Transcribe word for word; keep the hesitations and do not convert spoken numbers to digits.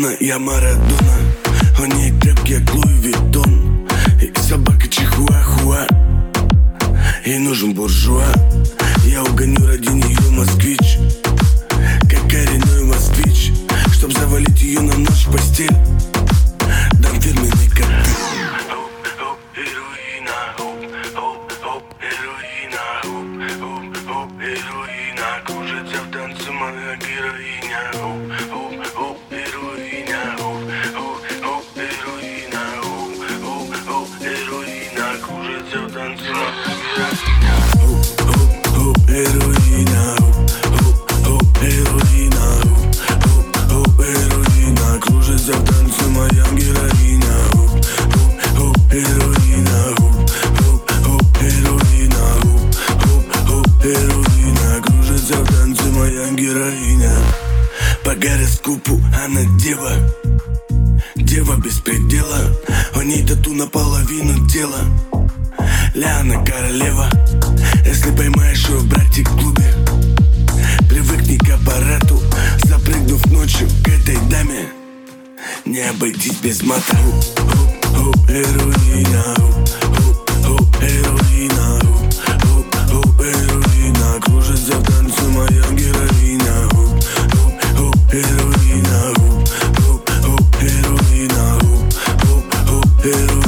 Дона, я Марадона. Он не крепкий, как Луи Виттон. И собака чихуахуа. Ей нужен буржуа. Я угоню ради нее москвич, как коренной москвич, чтоб завалить ее на ночь в постель. Дам фирменный коктейль. Хоп, heroina, хоп, хоп, хоп, heroina, хоп, хоп, хоп, heroina. Кружится в танце моя героиня. Хоп, хоп, хоп, heroina, хоп, хоп, хоп, heroina, хоп, хоп, хоп, heroina. Кружится в танце моя героиня. Хоп, хоп, хоп, heroina, хоп, хоп, heroina, хоп, хоп, heroina. Кружится в танце моя героиня. Хоп, хоп, хоп, heroina, хоп, хоп, heroina, хоп, хоп, heroina. Кружится в танце моя героиня. По гороскопу она дева, дева без предела. У ней тату наполовину тела. Ляна королева. Если поймаешь ее, братик, в клубе, привыкни к аппарату. Запрыгнув ночью к этой даме, не обойтись без мата. Хоп, heroina, хоп, хоп, heroina, хоп, хоп, heroina. Кружится в танце моя героиня. Хоп, хоп, heroina, хоп, хоп, heroina, хоп, хоп, heroina.